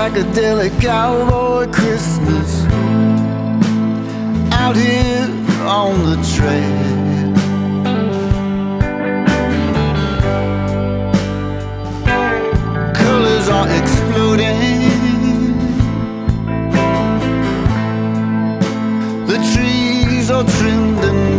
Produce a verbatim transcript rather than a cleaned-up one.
psychedelic cowboy Christmas out here on the trail. Colors are exploding, the trees are trimmed and